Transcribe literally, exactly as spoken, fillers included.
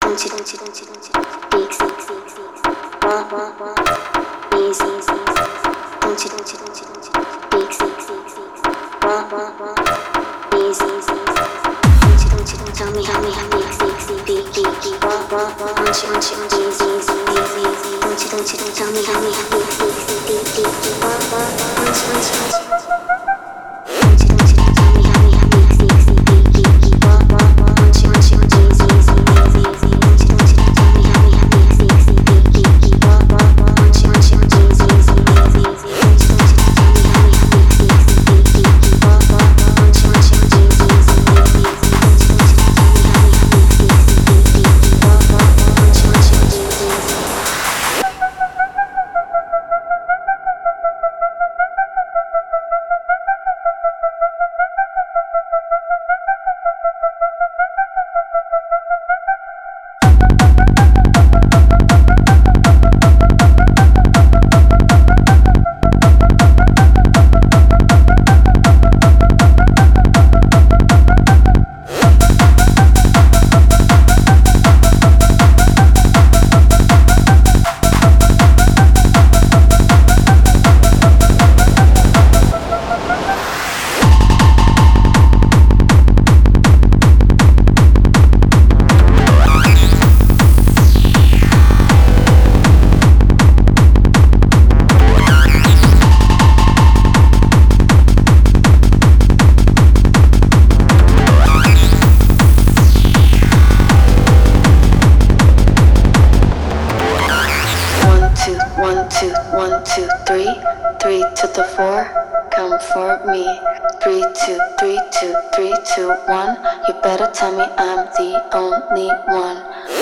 Don't you, don't you, don't you, don't you, big, big, big, big, wah, wah, wah, easy, easy, easy. Don't you, don't you, don't you, don't you, big, big, big, big, wah, wah, wah, easy, easy, easy. Don't you, don't you, don't tell me how me, how me, big, big, big, big, big, wah, wah, wah. Don't you, don't you, don't you, easy, easy, easy, easy. Don't you, don't you, don't tell me how me, how me, big, big, big, big, big, wah, wah, wah. Don't you, don't you, don't you. One, two, one, two, three, three to the four, come for me. Three, two, three, two, three, two, one. You better tell me I'm the only one.